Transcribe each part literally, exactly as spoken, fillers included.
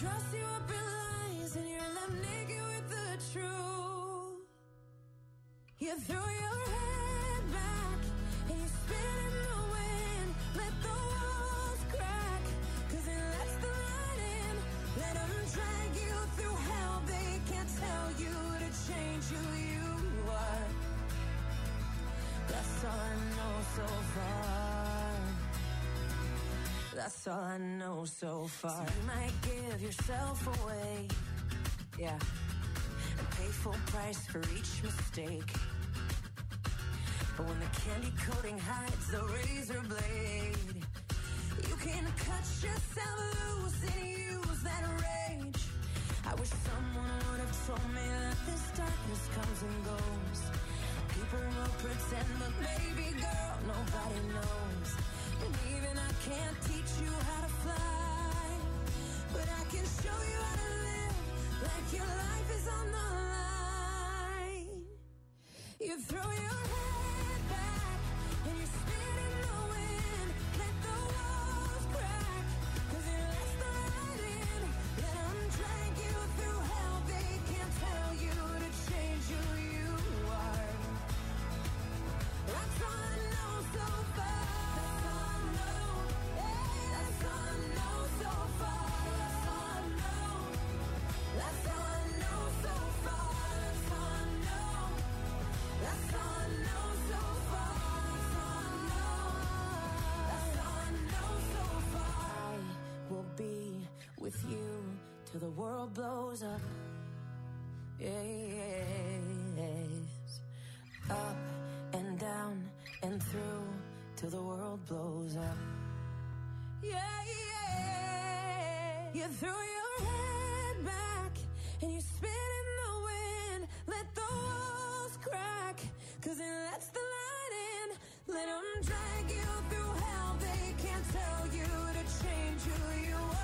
dress you up in lies and you're left naked with the truth. You throw your head back and you spin in the wind. Let the walls crack, cause it lets the light in. Let them drag you through hell. They can't tell you to change who you are. That's all I know so far. That's all I know so far. So you might give yourself away, yeah, and pay full price for each mistake. But when the candy coating hides the razor blade, you can cut yourself loose and use that rage. I wish someone would have told me that this darkness comes and goes. People will pretend, but baby girl, nobody knows. And even I can't teach you how to fly, but I can show you how to live like your life is on the line. You throw your head back and you spin in the wind. Let the walls crack, cause it lets the light in. Let them drag you through hell. They can't tell you to change who you are. That's all I know so far. With you till the world blows up. Yes. Up and down and through till the world blows up. Yeah, yeah. You throw your head back and you spin in the wind. Let the walls crack, cause it lets the light in. Let them drag you through hell. They can't tell you to change who you are.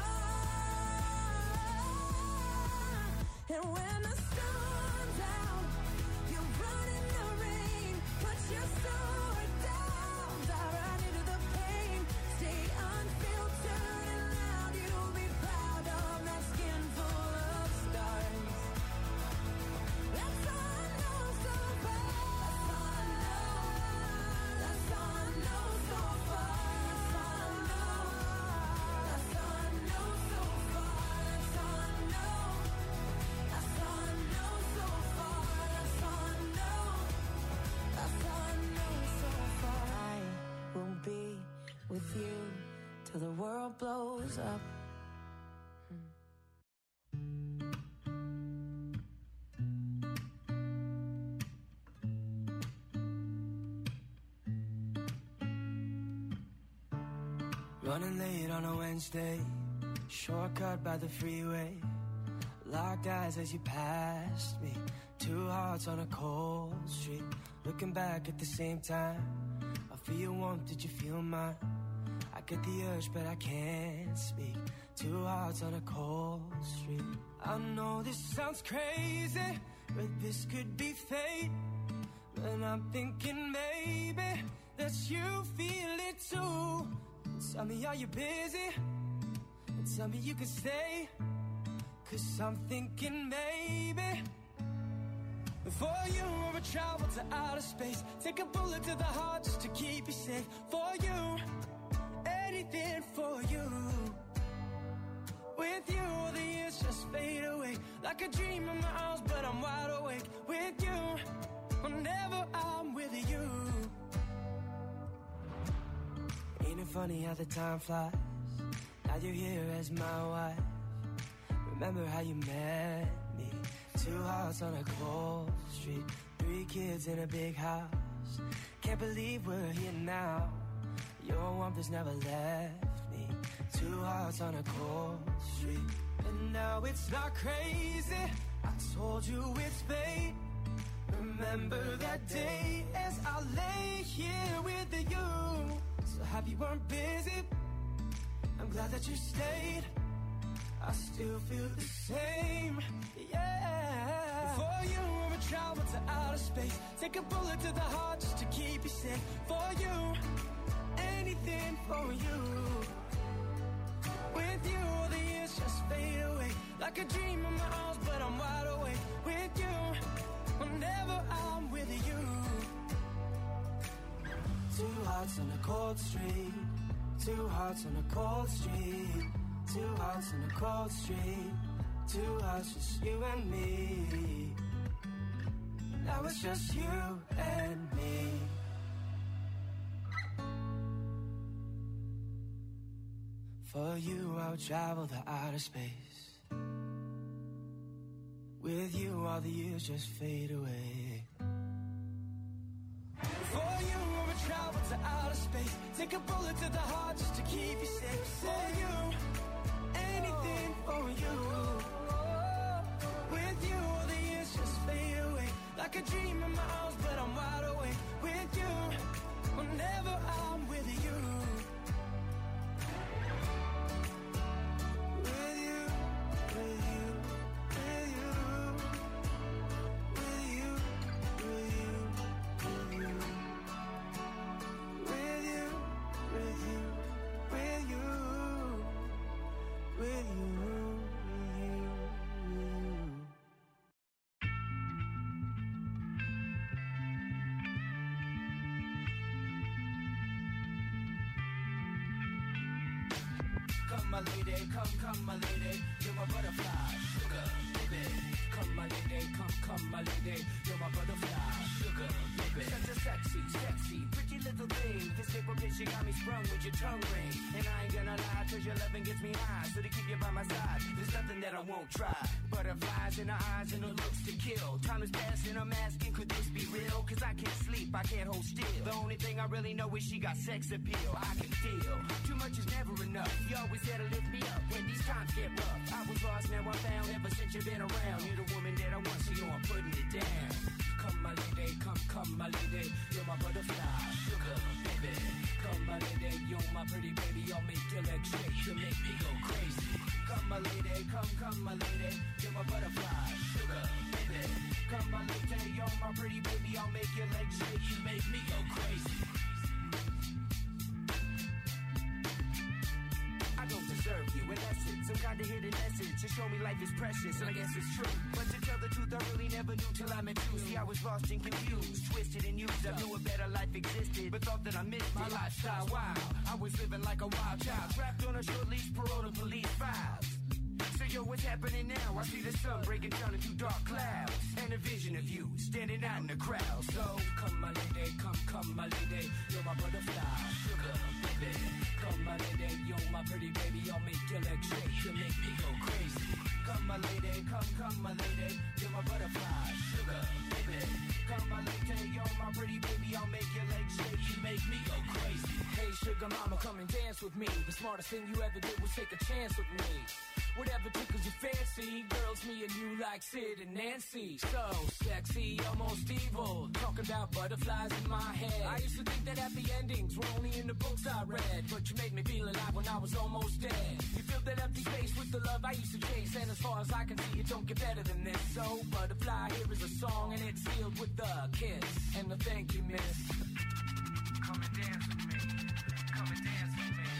And when the sun's out, you run in the rain. Put your sword down, dive right into the pain. Stay unfiltered and loud. You'll be proud of that skin full of stars. That's all I know so far. That's all I know. That's all I know so far. That's all I know. That's all I know so far. That's all I know. That's all I know so far. That's all I know. That's all I know so far. I will be with you till the world blows up. Running late on a Wednesday, shortcut by the freeway. Locked eyes as you passed me. Two hearts on a cold street. Looking back at the same time. I feel your warmth, did you feel mine? I get the urge but I can't speak. Two hearts on a cold street. I know this sounds crazy, but this could be fate. And I'm thinking maybe that you feel it too. Tell me, are you busy? Tell me you can stay, cause I'm thinking maybe for you I would travel to outer space. Take a bullet to the heart just to keep you safe. For you, anything for you. With you, the years just fade away. Like a dream in my arms, but I'm wide awake. With you, whenever I'm with you. Ain't it funny how the time flies? Now you're here as my wife. Remember how you met me? Two hearts on a cold street. Three kids in a big house. Can't believe we're here now. Your warmth has never left me. Two hearts on a cold street. And now it's not crazy. I told you it's fate. Remember that day as I lay here with you. So happy you weren't busy. I'm glad that you stayed. I still feel the same, yeah. For you, I would travel to outer space. Take a bullet to the heart just to keep you safe. For you, anything for you. With you, the years just fade away. Like a dream in my arms, but I'm wide awake with you. Whenever I'm with you. Two hearts on a cold street. Two hearts on a cold street. Two hearts on a cold street. Two hearts, just you and me. Now it's just you and me. For you, I'll travel the outer space. With you, all the years just fade away. For you, I would travel to outer space. Take a bullet to the heart just to keep you safe. For you, anything for you. With you, all the years just fade away. Like a dream in my arms, but I'm wide awake. With you, whenever I'm with you. With you, with you, with you. With you, with you, with you. With you, with you, with you. With you, with you, with you. Come, my lady, come, come, my lady, you're my butterfly, sugar, baby. Come, my lady, come, come, my lady, you're my butterfly, sugar, baby. Such a sexy, sexy, pretty little thing. This paper bitch, you got me sprung with your tongue ring. And I ain't gonna lie, cause your loving gets me high. So to keep you by my side, there's nothing that I won't try. Butterflies in her eyes and her looks to kill. Time is passing, I'm asking, could this be real? Cause I can't sleep, I can't hold still. The only thing I really know is she got sex appeal. I can feel, too much is never enough. You always there to lift me up when these times get rough. I was lost, now I'm found, ever since you've been around. You're the woman that I want, so yo, I'm putting it down. Come, my lady, come, come, my lady, you're my butterfly, sugar, baby. Come, my lady, you're my pretty baby, I'll make your legs shake, you make me go crazy. Come, my lady, come, come, my lady, you're my butterfly, sugar, baby. Come, my lady, you're my pretty baby, I'll make your legs shake, you make me go crazy. I don't deserve you, in essence, some kind of hidden essence. To show me life is precious, and I guess it's true. But to tell the truth, I really never knew till I met you. See, I was lost and confused, twisted and used. I knew a better life existed, but thought that I missed my lifestyle. Wow, I was living like a wild child, trapped on a short leash, parole to police files. So yo, what's happening now? I see the sun breaking down into dark clouds, and a vision of you standing out in the crowd. So come, my lady, come, come, my lady, you're my butterfly, sugar, baby. Come, my lady, you're my pretty baby, I'll make your legs shake, you make me go crazy. Come, my lady, come, come, my lady, you're my butterfly, sugar, baby. Come, my lady, you're my pretty baby, I'll make your legs shake, you make me go crazy. Hey, sugar mama, come and dance with me. The smartest thing you ever did was take a chance with me. Whatever tickles your fancy, girls, me and you like Sid and Nancy. So sexy, almost evil, talking about butterflies in my head. I used to think that happy endings were only in the books I read, but you made me feel alive when I was almost dead. You filled that empty space with the love I used to chase, and as far as I can see, it don't get better than this. So butterfly, here is a song, and it's sealed with a kiss and a thank you, miss. Come and dance with me. Come and dance with me.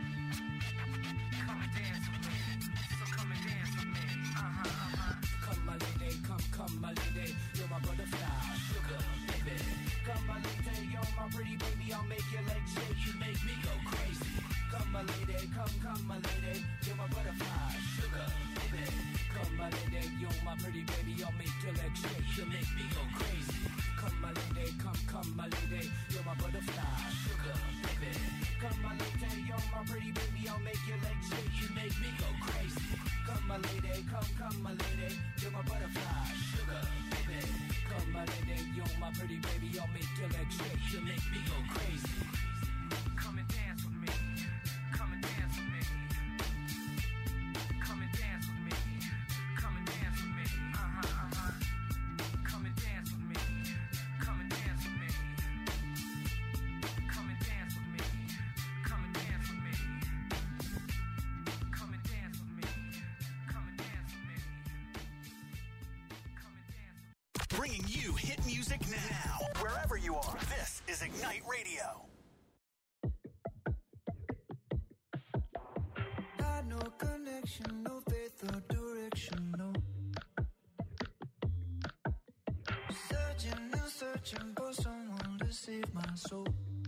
Come and dance with me. So come and dance with me. Uh-huh, uh-huh. Come, my lady, come, come, my lady. You're my butterfly, sugar, baby. Come, my lady, you're my pretty baby. I'll make your legs shake, you make me go crazy. Come, my lady, come, come, my lady. You're my butterfly, sugar, baby. Come, my lady, you're my pretty baby. I'll make your legs shake, you make me go crazy. Come, my lady, come, come, my lady. You're my butterfly, sugar, baby. Come, my lady, you're my pretty baby. I'll make your legs shake, you make me go crazy. Come, my lady, come, come, my lady. You're my butterfly, sugar, baby. Come, my lady, you're my pretty baby. I'll make your legs shake, you make me go crazy. Come and dance with me. Come and dance with me. Come and dance with me. Come and dance with me. Uh-huh, uh-huh. Come and dance with me. Come and dance with me. Come and dance with me. Come and dance with me. Come and dance with me. Come and dance with me. Come and dance with me. Bringing you hit music now. Wherever you are, this is Ignite Radio. Got no connection, no faith or direction. emotional. Searching and searching for someone to save my soul.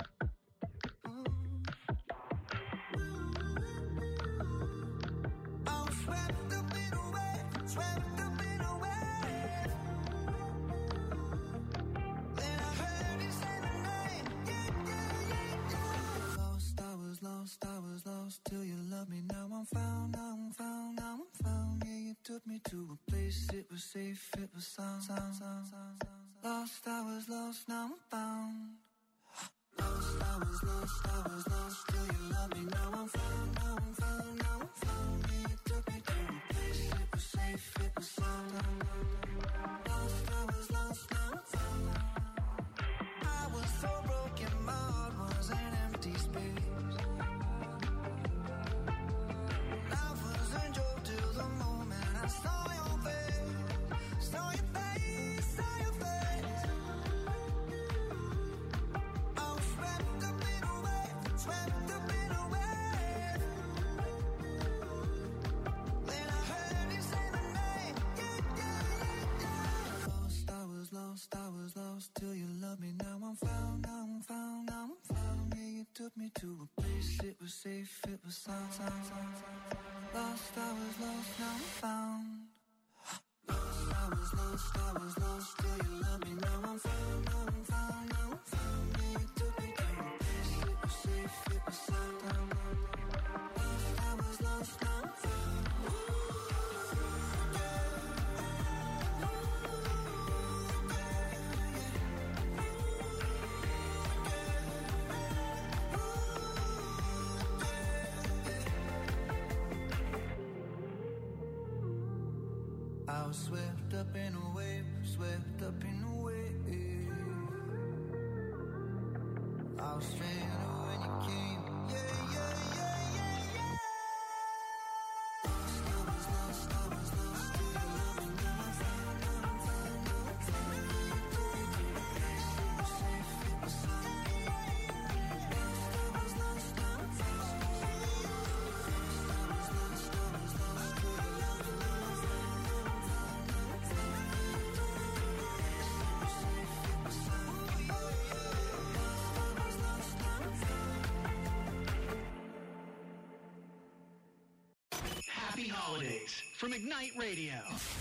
Lost, I was lost till you loved me. Now I'm found, now I'm found, now I'm found. Yeah, you took me to a place, it was safe, it was sound, sound, sound, sound, sound. Lost, I was lost, now I'm found. Lost, I was lost, I was lost till you loved me. Now I'm found, now I'm found, now I'm found. Yeah, you took me to a place, it was safe, it was sound. Lost, I was lost, now I'm found. I was so broken, my heart was an empty space. Saw your face, saw your face, saw your face. I was swept up in a wave, swept up in a wave. Then I heard you say my name, yeah, yeah, yeah, yeah. Lost, I was lost, I was lost till you loved me. Now I'm found, now I'm found, now I'm found. Yeah, you took me to a place, it was safe, it was sound, sound, sound, sound. Lost, I was lost, now I'm found. Lost, I was lost, I was lost till you loved me. Now I'm found, now I'm found, now I'm found. Yeah, you took me to a place, it was safe, it was sound. Lost, I was lost, now I'm found. I was swept up in a wave, swept up in a wave. I was stranded when you came, yeah, yeah, yeah, yeah, yeah. Lost, I was lost, I was lost till you loved me. Now I'm found, now I'm found, now I'm found. You took me to a place, it was safe, it was sound. Lost, I was lost, now I'm found. Lost, I was lost, I was lost till you loved me. Now I'm found. Happy holidays from Ignite Radio.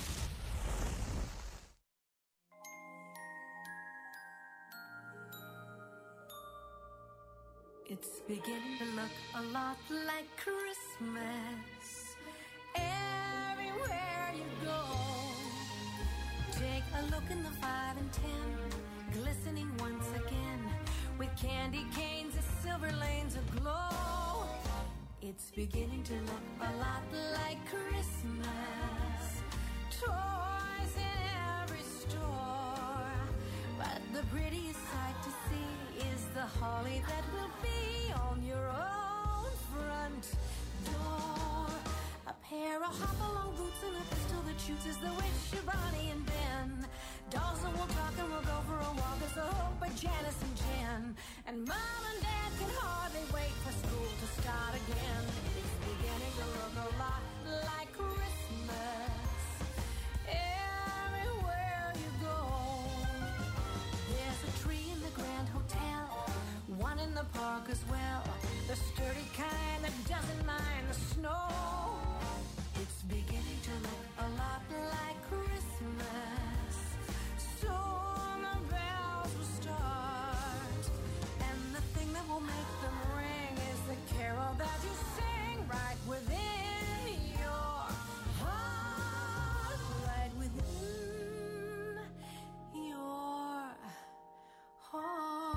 It's beginning to look a lot like Christmas everywhere you go. Take a look in the five and ten, glistening once again with candy canes and silver lanes aglow. It's beginning to look a lot like Christmas. Toys in every store, but the prettiest sight to see is the holly that will be on your own front door. A pair of hop-along boots and a pistol that shoots is the wish of Bonnie and Ben. Dolls that will talk and we'll go for a walk is the hope of Janice and Jen. And Mom and Dad can hardly wait for school to start again. It's beginning to look a lot like Christmas everywhere you go. There's a tree in the Grand Hotel, one in the park as well, the sturdy kind that doesn't mind the snow. It's beginning to look a lot like Christmas. Soon the bells will start, and the thing that will make them ring is the carol that you sing right within your heart, right within your heart.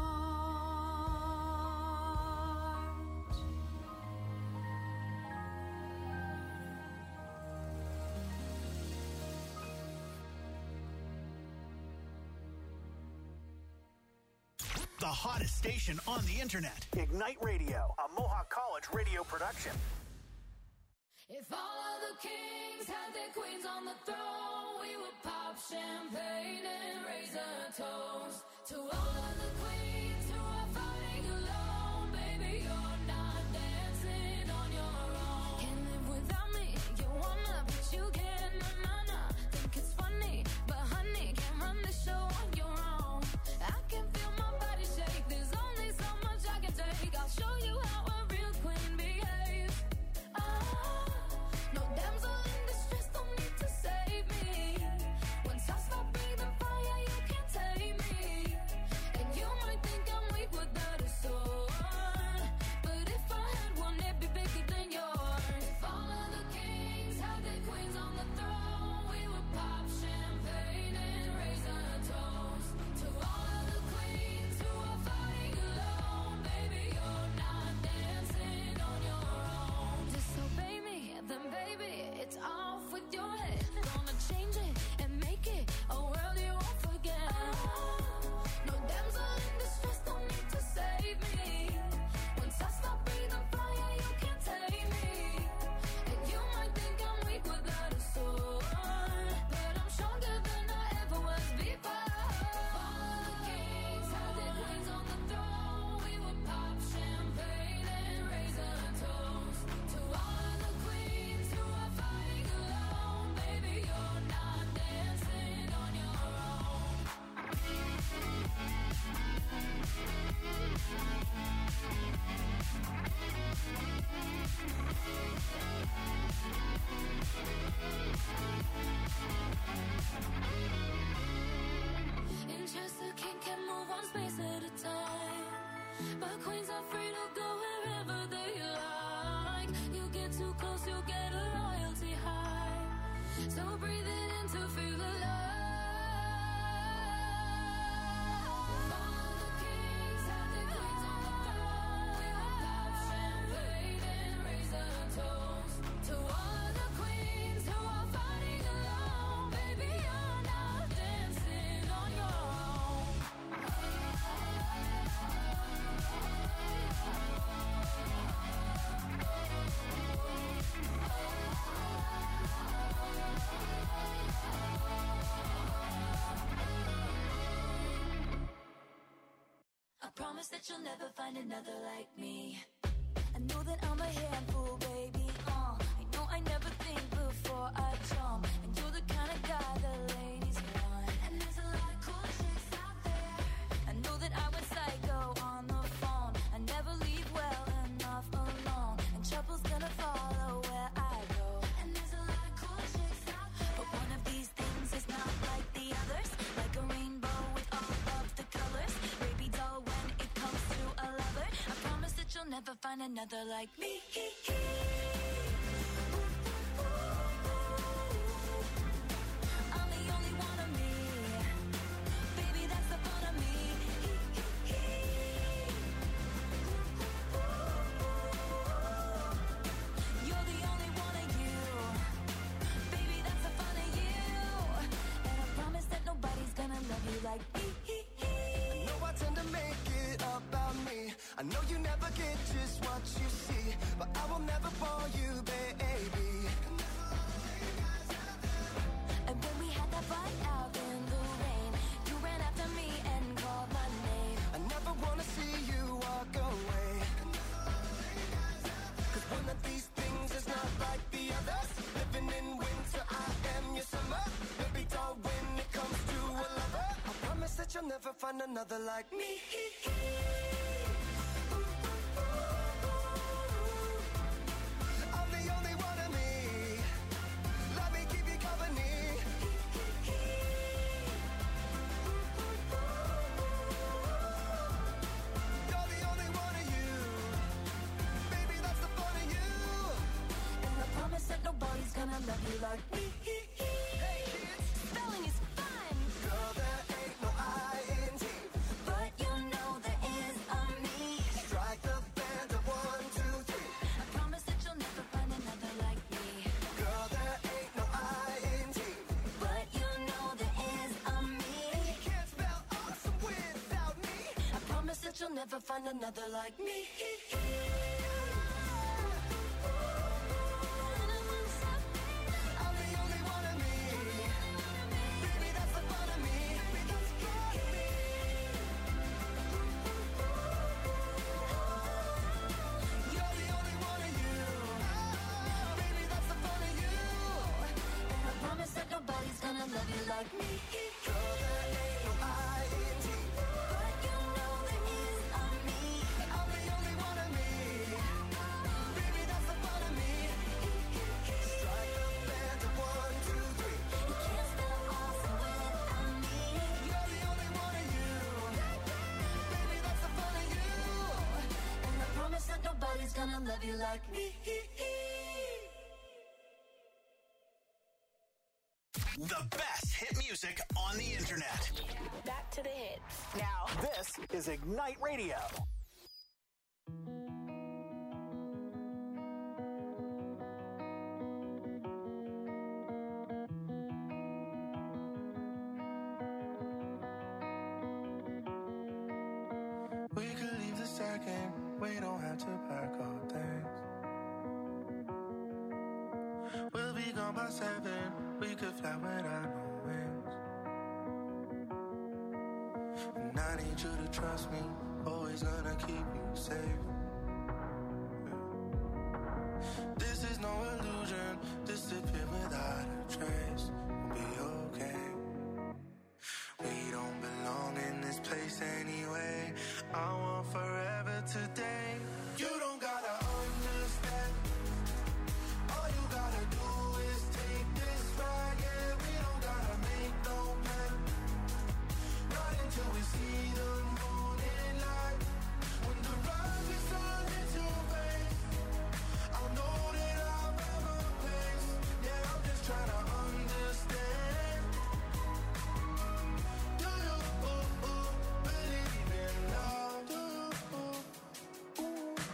The hottest station on the internet. Ignite Radio, a Mohawk College radio production. If all of the kings had their queens on the throne, we would pop champagne and raise a toast to all of the queens who are fighting alone. Baby, you're not dancing on your own. Can't live without me, you wanna, but you can. promise that you'll never find another like me. I know that I'm a handful, baby. Uh, I know I never think before I jump, and you're the kind of guy the ladies want. And there's a lot of cool chicks out there. I know that I went psycho on the phone. I never leave well enough alone, and trouble's gonna follow where I go. And there's a lot of cool chicks out there, but one of these things is not like the others. Like a rainbow with all of the colors. Baby doll, when it comes to a lover, I promise that you'll never find another like me. I'm the only one of me. Baby, that's the fun of me. You're the only one of you. Baby, that's the fun of you. And I promise that nobody's gonna love you like me. I know I tend to make it about me. I know you never get just what you see, but I will never bore you, baby. And when we had that fight out in the rain, you ran after me and called my name. I never wanna see you walk away, cause one of these things is not like the others. Living in winter, I am your summer. Baby doll, when it comes to a lover, I promise that you'll never find another like me. I'm the only one of me. Let me keep you company. You're the only one of you. Baby, that's the fun of you. And I promise that nobody's gonna love you like me. Hey kids, Spelling is fun, girl, there ain't no I in T. but you know there is a me. Strike the band of one, two, three. I promise that you'll never find another like me. Girl, there ain't no I in T. But you know there is a me. You can't spell awesome without me. I promise that you'll never find another like me. I'm the only one of me. Baby, that's the fun of me. Baby, that's the fun of me. You're the only one of you. Baby, that's the fun of you. And I promise that nobody's gonna love you like me. Girl, there ain't no I in T. But you know there is a me. I'm the only one of me. Baby, that's the fun of me. Strike the band of one, two, three. You can't spell awesome without me. You're the only one of you. Baby, that's the fun of you. And I promise that nobody's gonna love you like me. The best hit music on the internet. Back to the hits. Now, this is Ignite Radio. We could leave the second, we don't have to pack our things. We'll be gone by seven, we could fly without no wings. And I need you to trust me, always gonna keep you safe. This is no illusion, disappear without a trace. We'll be okay. We don't belong in this place anyway. I want forever today. You don't gotta understand. All you gotta do is take this ride. Yeah, we don't gotta make no plan. Not until we see the morning light. When the rising sun hits your face, I'll know that I've ever place. Yeah, I'm just trying to understand. Do you uh, uh, believe in love? Do you uh,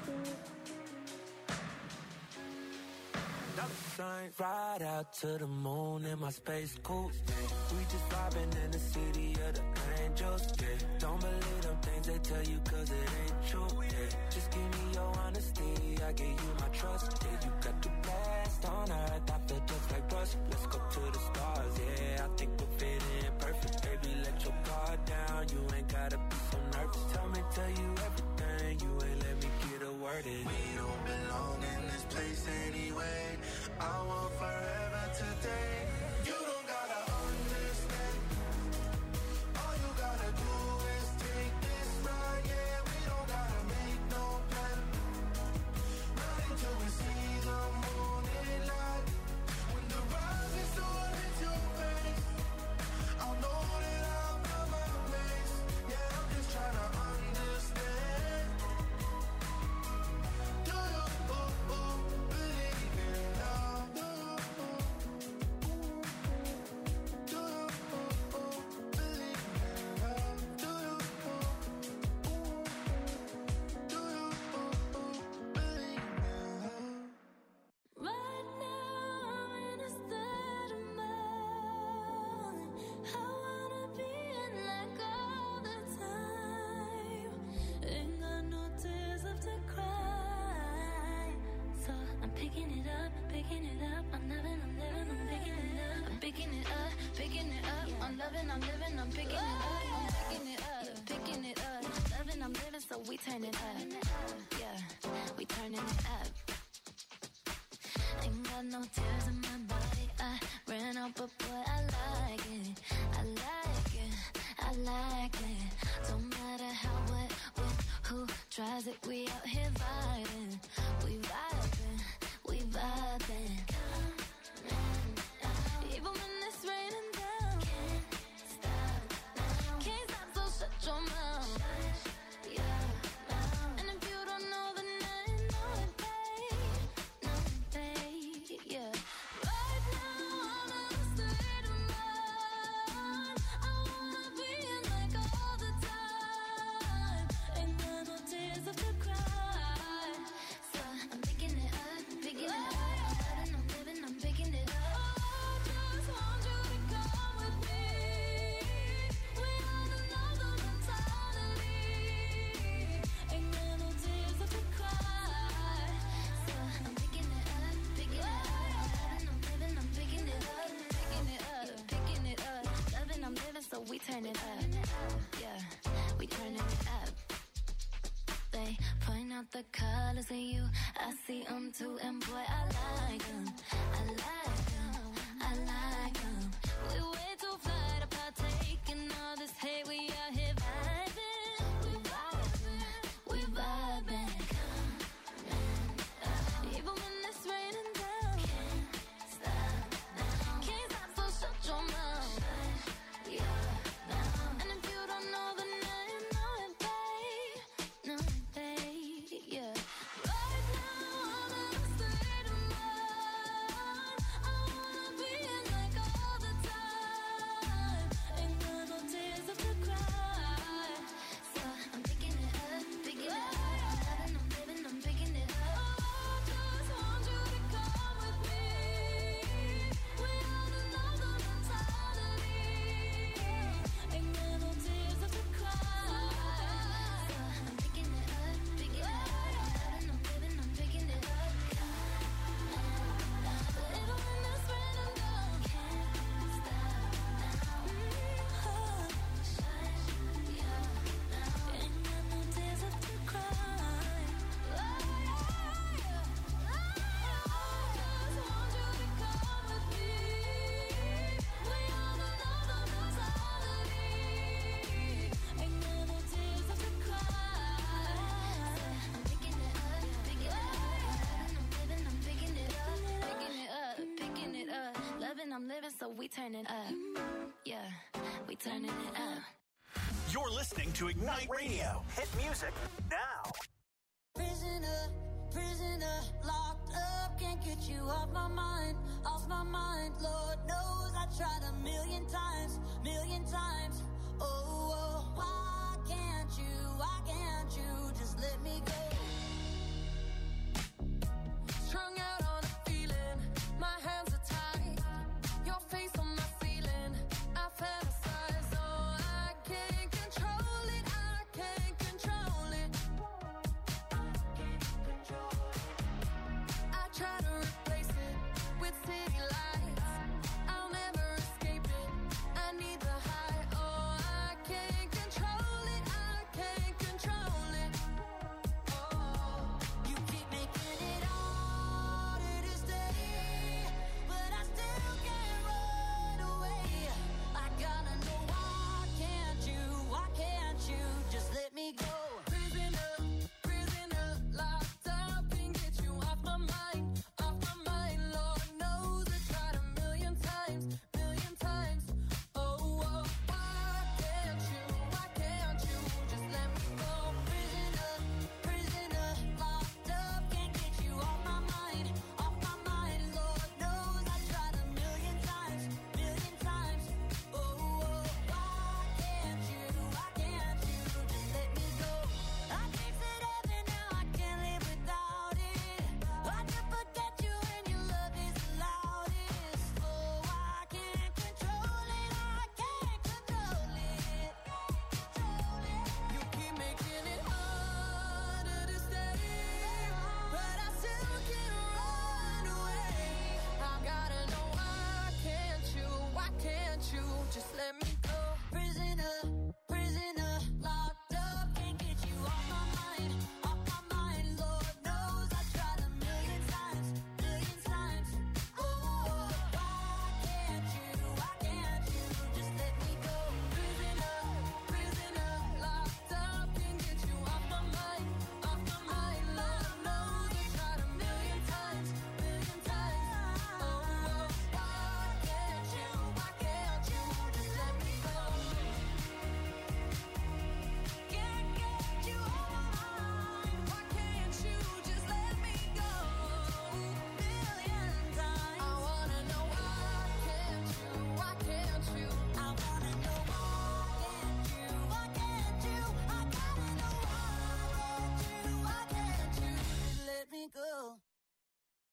uh, Sunshine, ride out to the moon in my space coupe. We just vibing in the city of the angels. Yeah. Don't believe them things they tell you cause it ain't true. Yeah. Just give me your honesty, I give you my trust. Yeah, you got the best on earth, I feel just like Russ. Let's go to the stars, yeah, I think we'll fit in perfect. Baby, let your guard down, you ain't gotta be so nervous. Tell me, tell you started. We don't belong in this place anyway. I want forever today. You don't gotta understand. All you gotta do is take this ride. Yeah, we don't gotta make no plan. Not until we see the morning light. When the rising sun hits your face, I'll know that I've got my place. Yeah, I'm just trying to understand. Do you oh, oh, believe in love? Do you oh, do you oh, oh, believe in love? Do you oh, oh, do you oh, oh, believe in love? Right now I'm in a state of mind. I wanna be in like all the time. Ain't got no tears left to cry. So I'm picking it up, picking it up. I'm loving, I'm living, I'm picking it up. I'm picking it up, picking it up. I'm loving, I'm living, I'm picking it up. I'm picking it up, picking it up. Loving, I'm living, so we turn it up. Yeah, we turning it up. Ain't got no tears in my body. I ran out, but boy, I like it. I like it. I like it. Don't matter how, what, when, who tries it. We out here vibing. We vibing. We vibing. Even when it's raining down. Can't stop now. Can't stop, so shut your mouth. Yeah. And if you don't know, then I know it, babe. Know it, babe. Yeah. Right now I'm in a state of mind. I wanna be in like all the time. Ain't got no tears left to cry. So I'm picking it up, picking it up. I'm loving, I'm living, I'm picking it up. Oh, I just want you to come with me. We on another mentality. Ain't got no tears left to cry. So I'm picking it up, picking it up. I'm loving, I'm living, I'm picking it up, picking it up, picking it up. Loving, I'm living, so we turn it up. Yeah, we turning it up. They point out the colors in you. I see them too, and boy, I like them. I like them. I like them. We way too fly to partake in all this hate. We out here vibing. We vibing. We vibing. Even when it's raining down. Can't stop now. Can't stop, so shut your mouth. Yeah. And if you don't know, then I know it, babe. Know it, babe. Yeah. Right now I'm in a state of mind. I wanna be in like all the time. Ain't got no tears left to cry. So I'm picking it up, picking it up. I'm loving, I'm living, I'm picking it up. Oh, I just want you to come with me. We on another mentality. Ain't got no tears left to cry. So I'm picking it up, picking it up. I'm loving, I'm living, I'm picking it up. Even when it's raining down. Can't stop now. Ain't got no tears left to cry. I just want you to come with me. We on another mentality. Ain't got no tears left to cry. I'm picking it up, picking it up. I'm living, I'm picking it up, picking it up, picking it up. Loving, I'm living, so we turn it up. Yeah, we turning it up. You're listening to Ignite Radio. Hit music now. Prisoner, prisoner, locked up, can't get you off my mind, off my mind. Lord knows I tried a million times, million times. Oh, oh, why can't you, why can't you just let me go? Strung out on a feeling, my hands are tied, your face on my ceiling. I fantasize, oh, I can't control it, I can't control it. I try to replace it with city lights. I'll never escape it. I need the high. Oh, I can't control it. I can't control it. Oh,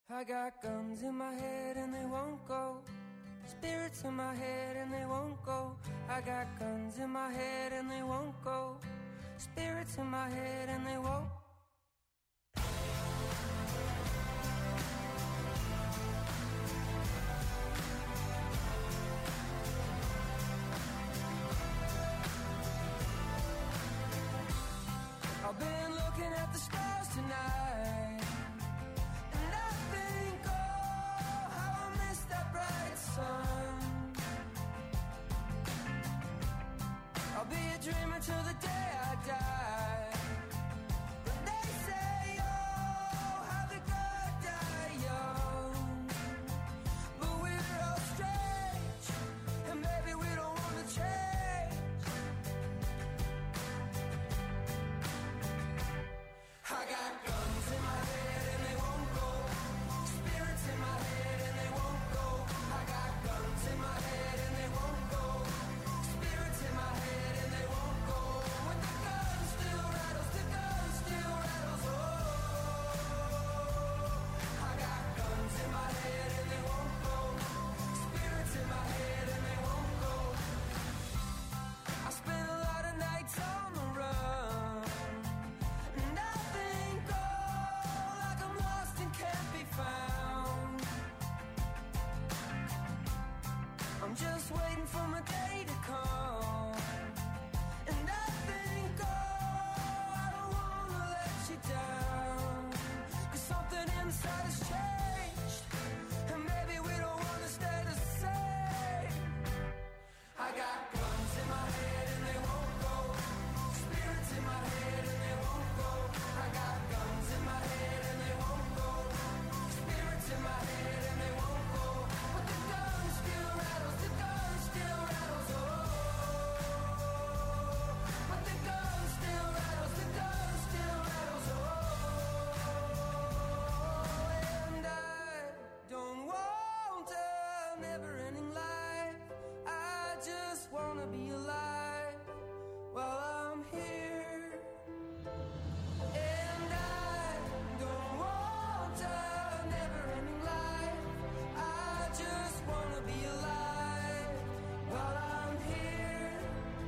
I got guns in my head and they won't go. Spirits in my head and they won't go. I got guns in my head and they won't go. Spirits in my head and they won't. I've been looking at the stars tonight, and I think, oh, how I miss that bright sun. I'll be a dreamer till the day I die. But they say, oh, how the good die young. But we're all strange, and maybe we don't want to change. I got guns in my head and they won't go. Spirits in my head and they won't go. I got guns in my head and they won't go. Spirits in my head and they won't go. When the gun still rattles, the gun still rattles. Oh, I got guns in my head and they won't go. Spirits in my head and they won't go. I spent a lot of nights on the run, and I think, oh, like I'm lost and can't be found. I'm just waiting for my day to come, and I think, oh, I don't wanna let you down, 'cause something inside has changed, and maybe we don't wanna stay the same. I got guns in my head and they won't go. Spirits in my head and they won't go. I got guns in my head and they won't go. Spirits in my head and they won't go. But the gun still rattles, the gun still rattles, oh. But the gun still rattles, the gun still rattles, oh. And I don't want a never-ending life. I just wanna be alive while I'm here. And I don't want a never-ending life. I just wanna be alive while I'm here.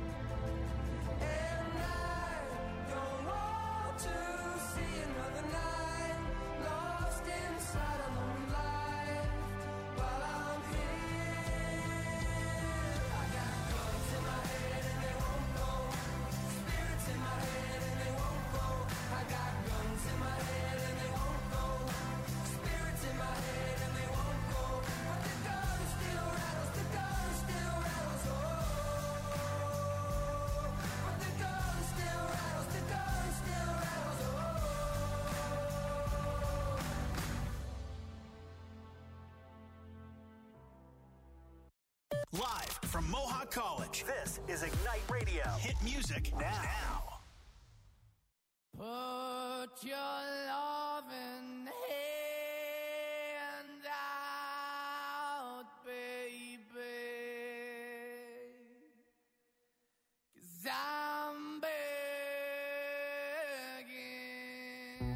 And I don't want to see another night lost inside a lonely life while I'm here. I got guns in my head and they won't go. Spirits in my head and they won't go. I got guns in my head and they won't go. Spirits in my head and they won't go. But the gun still rattles, the gun still rattles, oh. But the gun still rattles, the gun still rattles, oh. Live from Mohawk College, this is Ignite Radio. Hit music now. Put your loving hand out, baby, 'cause I'm begging.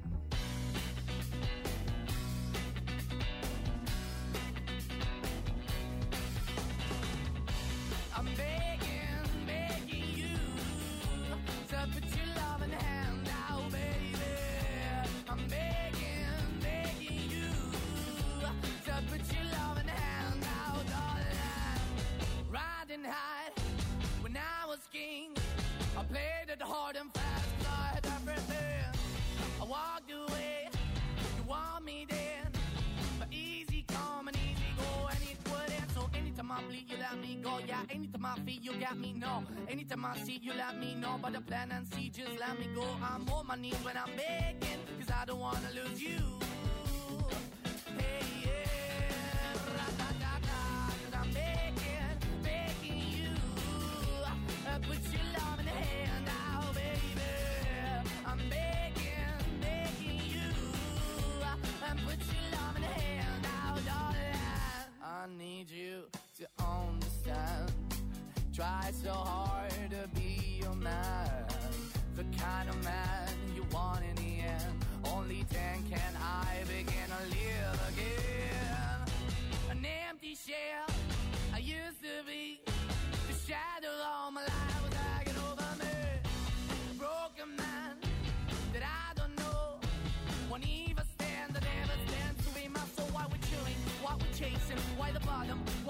I'm begging, begging you to put your loving hand out, baby. I'm begging, begging you to put your loving hand out, darling. Riding high when I was king, I played it hard and fast, 'cause I had everything. I walked away, you want me then, but easy come and easy go, and it wouldn't. So anytime I bleed, you let me go. Yeah, anytime I feel, you got me, no. Anytime I see, you let me know. But the plan and see, just let me go. I'm on my knees when I'm begging, 'cause I don't wanna lose you. Hey, yeah, ra-da-da-da, 'cause I'm begging, begging you, uh, put your love in the hand out, baby. I'm begging, begging you, uh, and put your love in the hand out, darling. I need you to understand. Try so hard to be your man, the kind of man you want in the end. Only then can I begin to live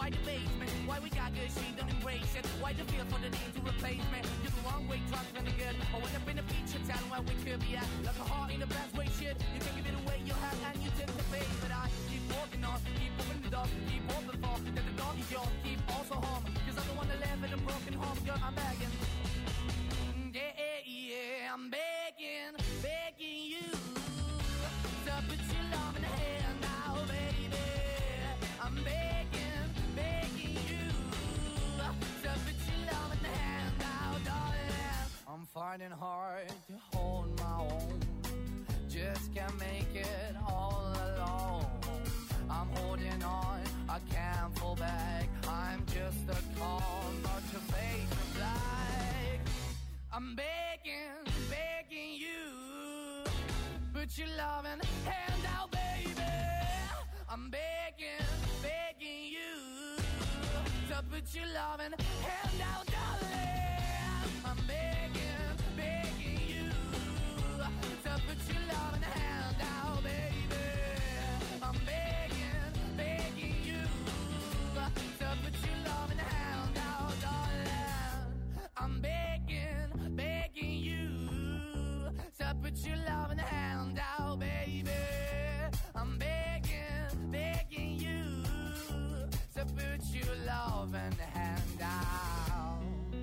Why the basement? Why we got good, she don't embrace it? Why the feel for the need to replace me? You're the wrong way, trying to the good. I went up in a feature town where we could be at. Like a heart in the best way, shit. You can give it away, you have, and you tend to pay. But I keep walking on, keep moving the door, keep open for that the dog is yours, keep also home. Cause I'm the one that live in a broken home, girl, I'm begging. Yeah, yeah, yeah, I'm begging, begging you to put your love in the hand now, baby. I'm begging, begging you to put your love in the hand now, darling. I'm finding hard to hold my own, just can't make it all alone. I'm holding on, I can't fall back. I'm just a call, not your face of black. I'm begging, begging you, put your loving hand out, baby. I'm begging, begging you, to put your loving hand out, darling. I'm begging, begging you, to put your loving hand out, baby. I'm begging, begging you, to put your loving hand out, darling. I'm begging, begging you, to put your loving hand out, baby. I'm begging, begging you, to put your loving hand out.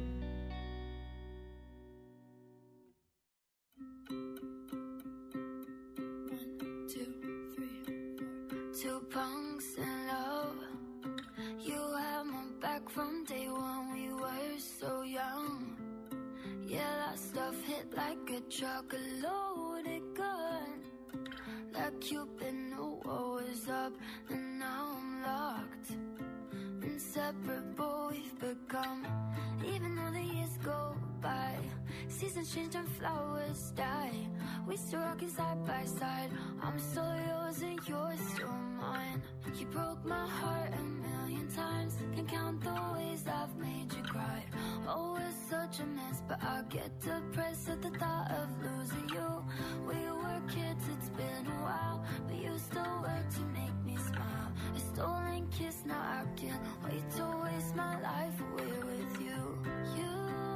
One, two, three, four. Two punks in love. You had my back from day one. We were so young. Yeah, that stuff hit like a truck, a loaded gun. Like Cupid knew what was up, and now I'm locked. Inseparable we've become, even though the years go by. Seasons change and flowers die. We still rockin' side by side. I'm still yours and you're still mine. You broke my heart a million times. Can't count the ways I've made you cry. Oh, it's such a mess, but I get depressed at the thought of losing you. We were kids, it's been a while, but you still work to make me smile. A stolen kiss, now I can't wait to waste my life away with you. You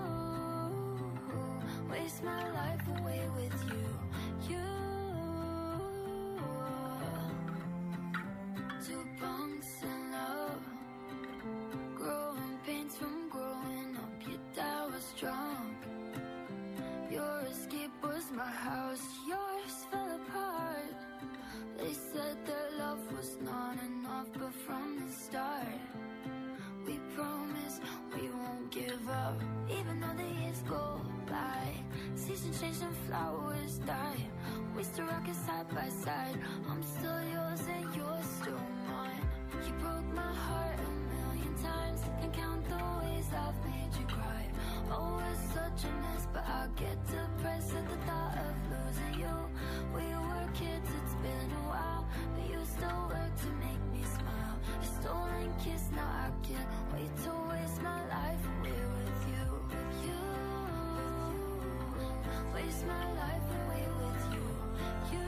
waste my life away with you. You two punks in love, growing pains from growing up. Your dad was drunk. Your escape was my house. Yours fell apart. They said their love was not enough, but from the start we promise we won't give up. Even though the years go by, seasons change and flowers die. We still rockin' side by side. I'm still yours and you're still mine. You broke my heart a million times. Can't count the ways I've made you cry. Oh, it's such a mess, but I get depressed at the thought of losing you. We were kids, it's been a while, but you still work to make me smile. A stolen kiss, now I can't wait to waste my life away with you. You waste my life away with you. You,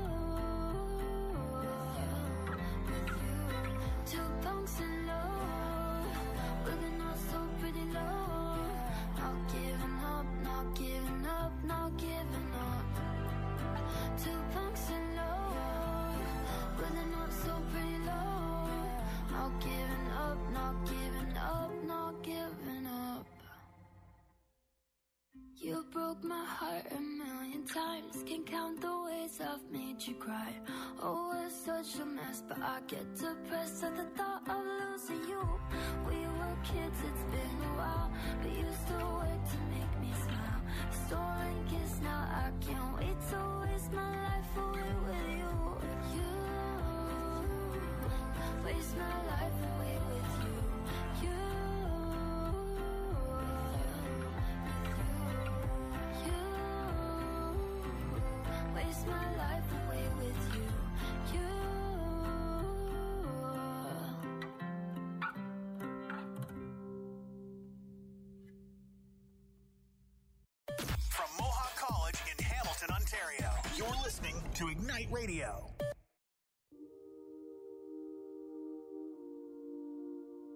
with you. Two punks in love, looking all so pretty low. Not giving up, not giving up, not giving up. Two punks in love, looking all so pretty low. Not giving up, not giving up, not giving up. You broke my heart a million times. Can't count the ways I've made you cry. Oh, it's such a mess, but I get depressed at the thought of losing you. We were kids, it's been a while, but you still work to make me smile. Stolen kiss, now I can't wait to waste my life away with you. You waste my life away with you. You, you waste my life away with you. You. From Mohawk College in Hamilton, Ontario, you're listening to Ignite Radio.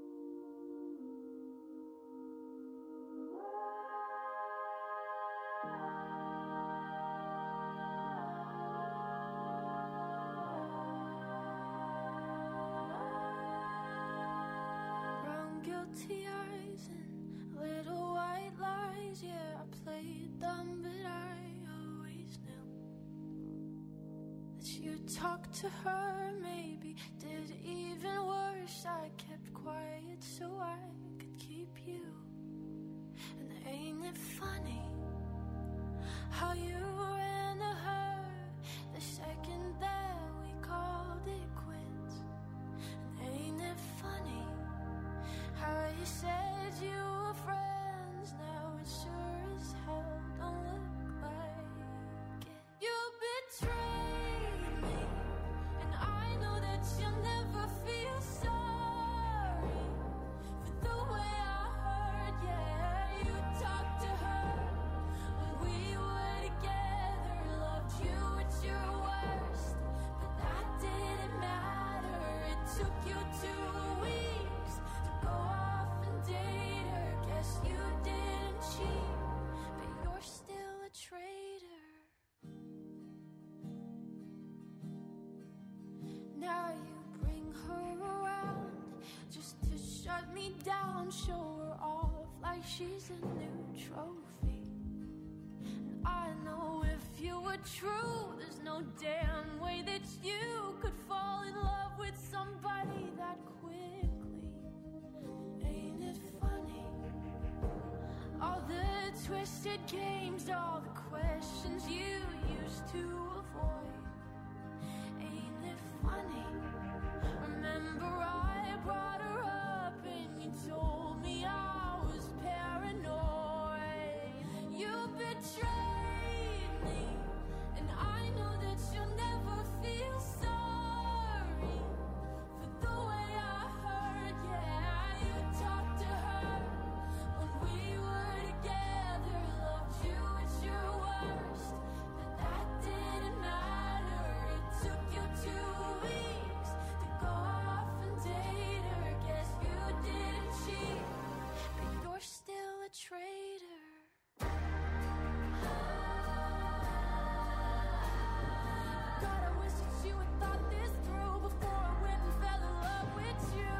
guilty eyes and little white lies. Yeah, I played dumb, but I always knew that you talked to her, maybe did even worse. I kept quiet so I could keep you. And ain't it funny how you ran to her the second that we called it quits? And ain't it funny how you said you were friends? Now it sure as hell don't look like it. You betrayed me, and I know that you'll never feel sorry for the way I hurt. Yeah, you talked to her when we were together, loved you at your worst, but that didn't matter. It took you two weeks to go off and date her. Guess you didn't cheat, but you're still a traitor. Now you bring her around just to shut me down, show her off like she's a new trophy. And I know if you were true, there's no damn way that you could fall in love with somebody that quickly. Ain't it funny? All the twisted games, all the questions you used to avoid. Ain't it funny? Remember I brought her up and you told me I was paranoid. You betrayed me, and I know that you'll never feel sorry for the way I hurt. Yeah, you talked to her when we were together, loved you at your worst, but that didn't matter. It took you two weeks to go off and date her. Guess you didn't cheat, but you're still a traitor. God, I wish that you had thought this through before I went and fell in love with you.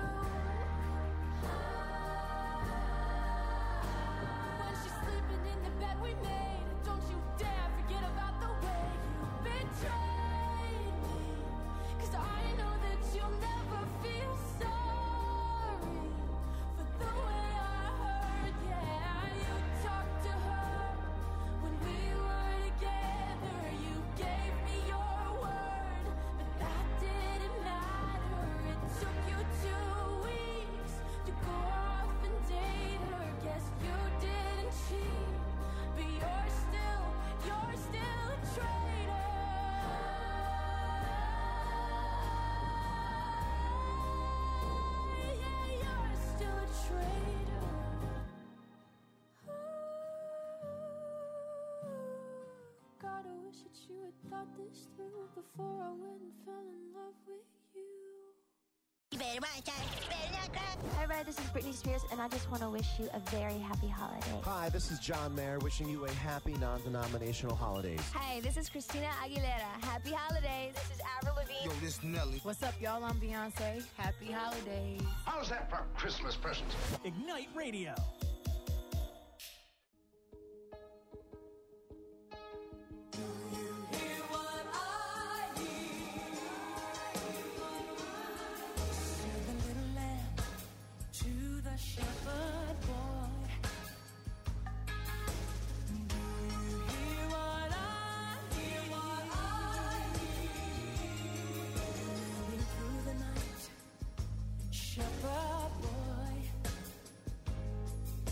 When she's sleeping in the bed we made, don't you dare forget about the way you betrayed me. 'Cause I know that you'll never feel sorry for the way I hurt. Yeah, you talked to her when we were together. You gave me your word, but that didn't matter. It took you two weeks to go off and date her. Guess you didn't cheat, but you're still, you're still a traitor. Yeah, you're still a traitor. God, I wish that you had thought this through before I went and fell in love with you. Hi, Red. This is Britney Spears, and I just want to wish you a very happy holiday. Hi, this is John Mayer, wishing you a happy non-denominational holidays. Hi, this is Christina Aguilera. Happy holidays. This is Avril Lavigne. Yo, this Nelly. What's up, y'all? I'm Beyonce. Happy holidays. How's that for Christmas present? Ignite Radio. Shepherd boy, do you hear what I hear? What I hear? Moving through the night, shepherd boy,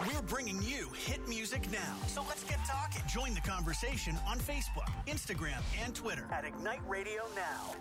We're bringing you hit music now. So let's get talking. Join the conversation on Facebook, Instagram, and Twitter at Ignite Radio Now.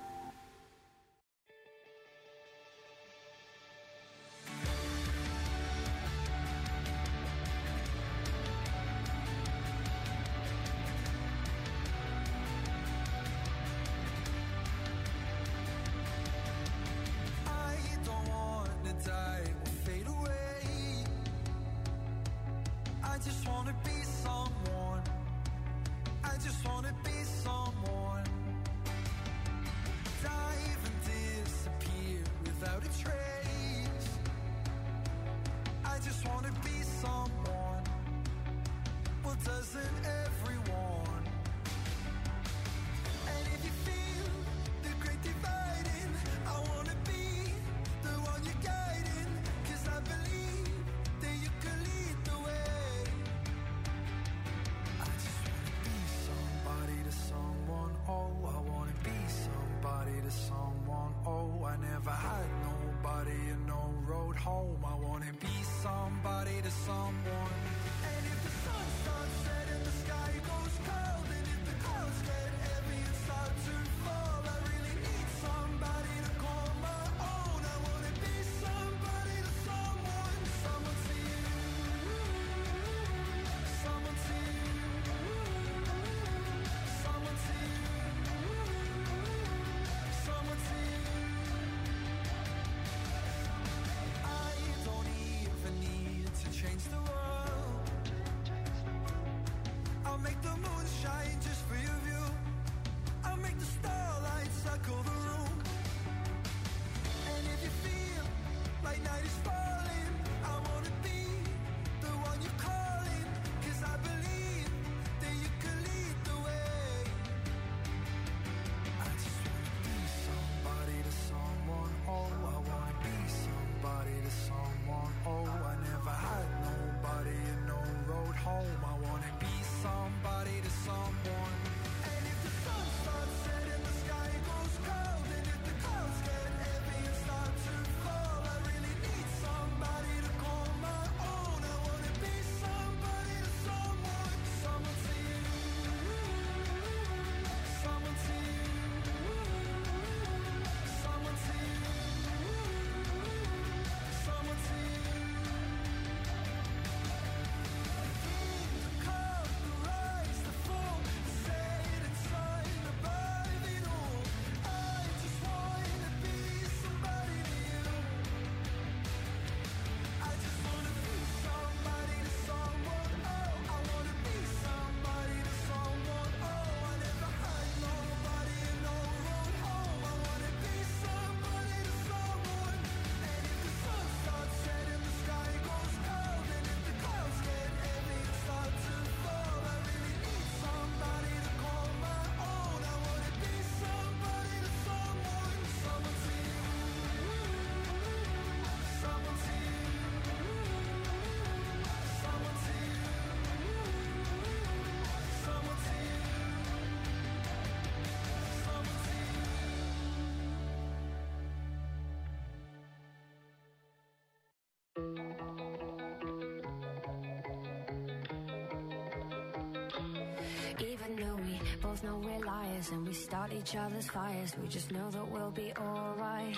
Even though we both know we're liars and we start each other's fires, we just know that we'll be alright.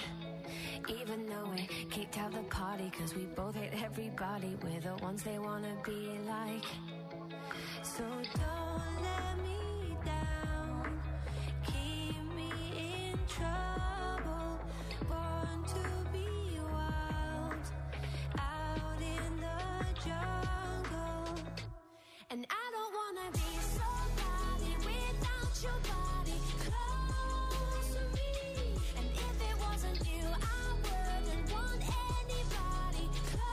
Even though we kicked out the party cause we both hate everybody, we're the ones they wanna be like. So don't let me down, keep me in trouble, born to be wild, out in the jungle. And I don't wanna be somebody without your body close to me. And if it wasn't you, I wouldn't want anybody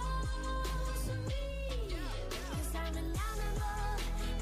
close to me. Cause I'm an animal,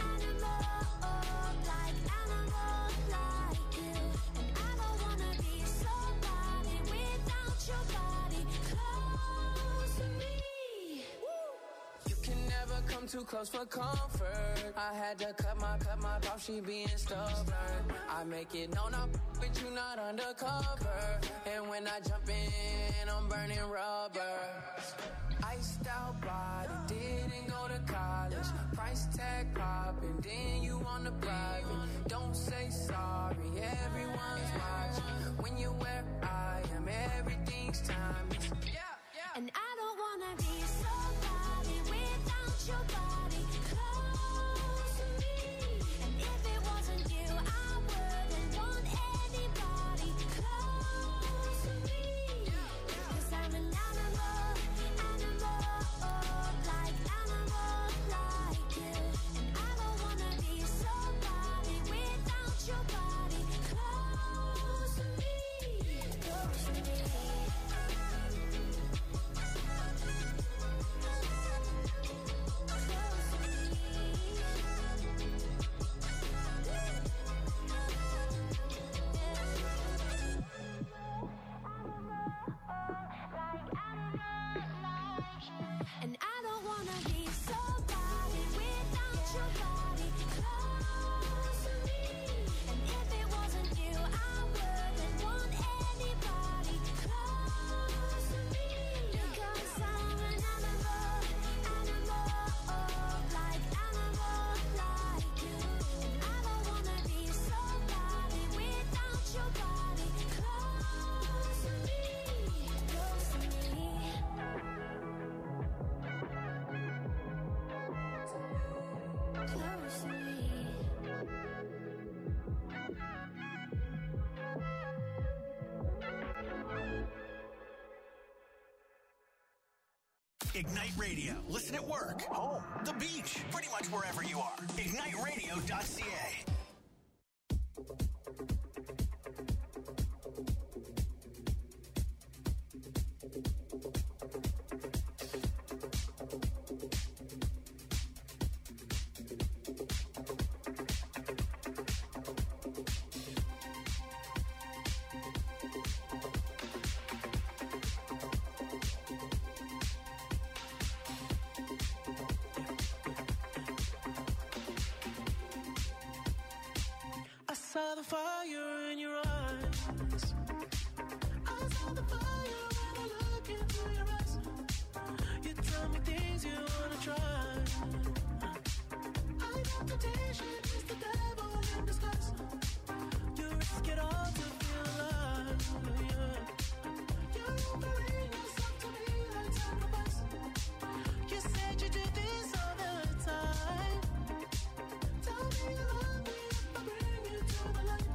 animal, like animal like you. And I don't wanna be somebody without your body close to me. You can never come too close for comfort. I had to cut my, cut my off, she being stubborn. I make it known I'm with you, not undercover. And when when I jump in, I'm burning rubber. Iced out body, didn't go to college. Price tag popping, then you on the private. Don't say sorry, everyone's watching. When you're where I am, everything's timeless. Yeah, yeah. And I don't wanna be somebody without your body close to me. And if it wasn't you, I wouldn't want anybody close to me. Cause I'm an animal, animal, like animal, like you. And I don't wanna be somebody without your body close to me, close to me. And I don't wanna be somebody without your body close to me. And if it wasn't you, I wouldn't want anybody close to me. Because I'm an animal, animal, like animal, like you. And I don't wanna be somebody without your body close to me, close to me. Close to me. Ignite Radio. Listen at work, home, the beach, pretty much wherever you are. ignite radio dot c a. I saw the fire in your eyes. I saw the fire when I look into your eyes. You tell me things you wanna try. I know temptation is the devil in disguise. You risk it all to feel alive. Yeah. You're offering yourself to me like sacrifice. You said you do this all the time. Tell me you love me if I bring you to the light.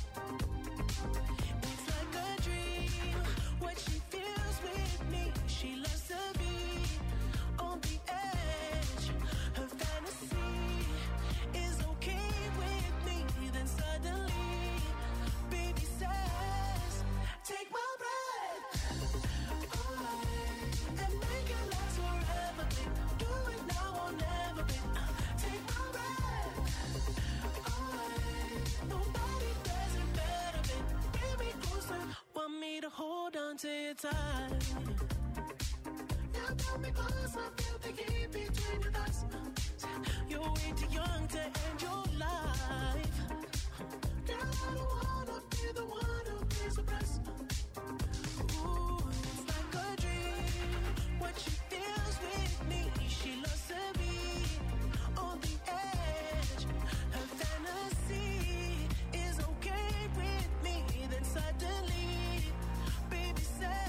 It's like a dream, what she feels with me. She loves to be on the edge. Her fantasy is okay with me. Then suddenly, baby says, take my breath away and make it last forever, babe. Do it now or never, babe. Take my breath away. Nobody does it better, babe. Bring me closer. Want me to hold on to your tight. You pull me close, I feel the heat between your thighs. You're way too young to end your life. Girl, I don't wanna be the one who pays the price. Ooh, it's like a dream, what she feels with me. She loves to be on the edge. Her fantasy is okay with me. Then suddenly, baby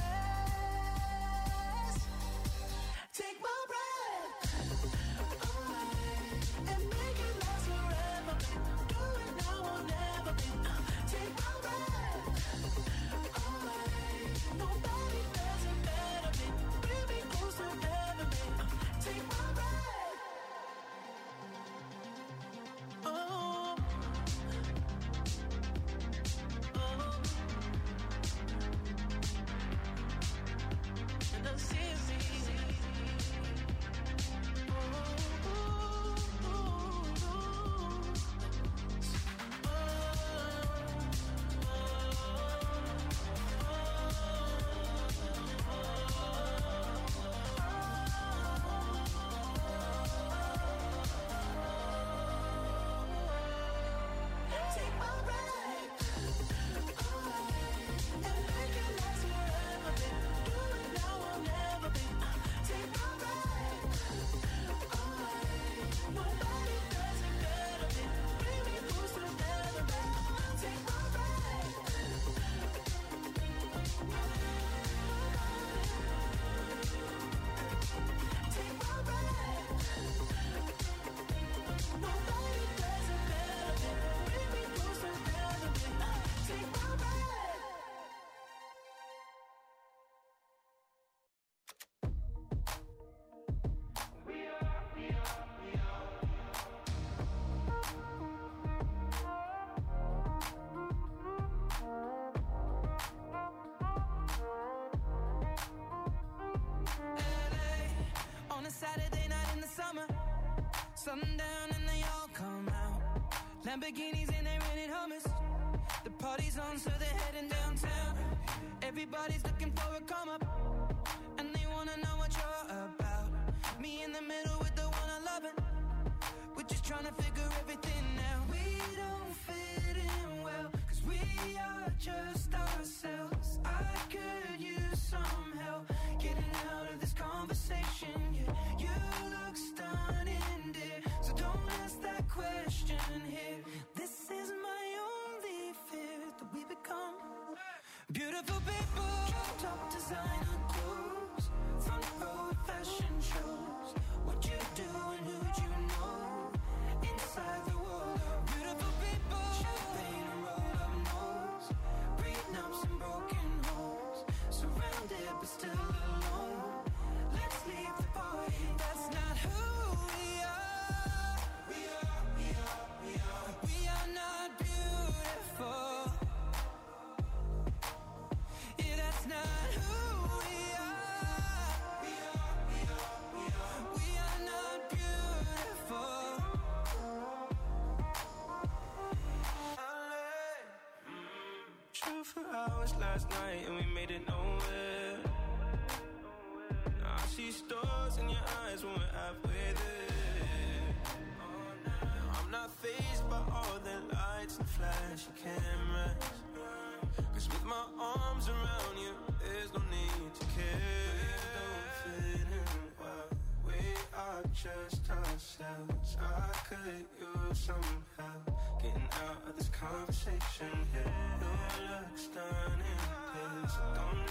says, take my breath away and make it last forever, babe. Do it now or never, babe. Take my breath Sundown and they all come out. Lamborghinis and they rented Hummers. The party's on, so they're heading downtown. Everybody's looking for a come up, and they wanna know what you're about. Me in the middle with the one I'm loving. We're just trying to figure everything out. We don't fit in well, cause we are just ourselves. I could use some help getting out of this conversation. Yeah, you look stunning, dear, so don't ask that question here. This is my only fear, that we become beautiful people. Top designer clothes, front row fashion shows. What you do and who'd you know? Inside the world of beautiful people. Champagne and rolled up nose, prenups and broken homes. Surrounded but still alone. Let's leave the party. That's not who we are. We are, we are, we are. We are not beautiful. Yeah, that's not who we are. We are, we are, we are. We are not beautiful. True for hours last night and we made it nowhere. Now I see stars in your eyes when we're halfway there. I'm not fazed by all the lights and flashy cameras, cause with my arms around you, there's no need to care. We don't fit in well, we are just ourselves. I could use some help getting out of this conversation here. You look stunning, please don't